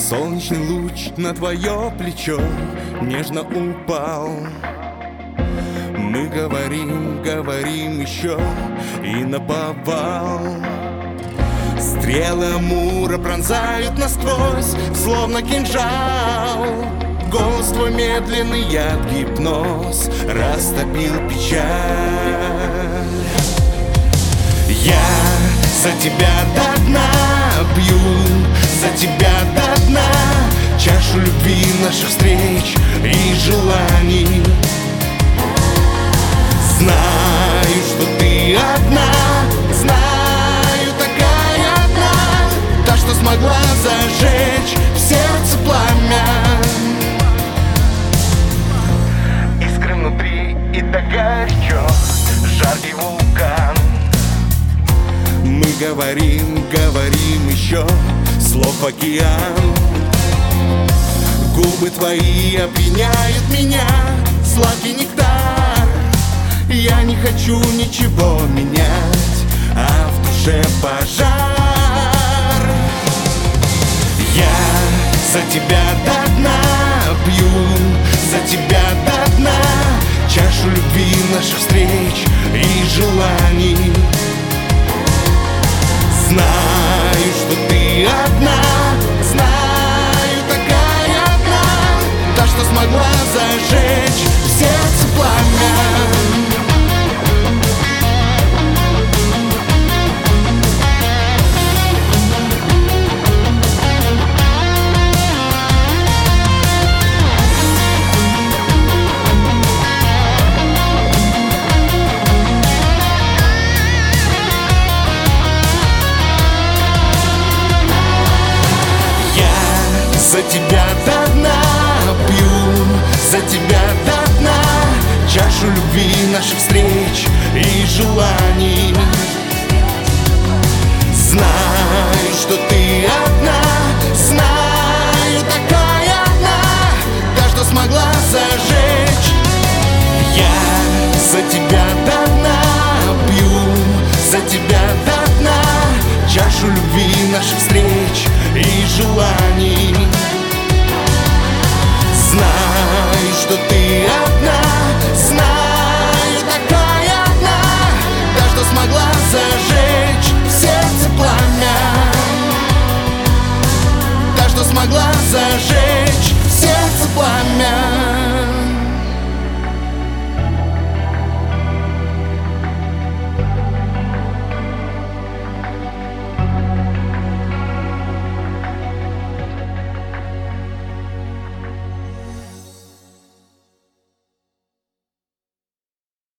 Солнечный луч на твое плечо нежно упал. Мы говорим, говорим еще и наповал. Стрелы Амура пронзают насквозь, словно кинжал. Голос твой медленный яд, гипноз, растопил печаль. Я за тебя до дна пью, за тебя до дна чашу любви, наших встреч и желаний. Знаю, что ты одна, знаю, такая одна, та, что смогла зажечь в сердце пламя. Искры внутри и так горячо, жаркий вулкан. Мы говорим, говорим еще, слов океан. Губы твои опьяняют меня, сладкий нектар. Я не хочу ничего менять, а в душе пожар. Я за тебя до дна пью, за тебя до дна чашу любви, наших встреч и желаний. Знаю, что ты одна, знаю, такая одна, та, что смогла зажечь в сердце пламя. За тебя до дна пью, за тебя до дна чашу любви, наших встреч и желаний. Знаю, что ты одна, знаю, такая одна, та, что смогла зажечь. Я за тебя до дна пью, за тебя до дна чашу любви, наших встреч и желаний. Знаю, что ты одна, знаю, такая одна, та, что смогла зажечь в сердце пламя, та, что смогла зажечь.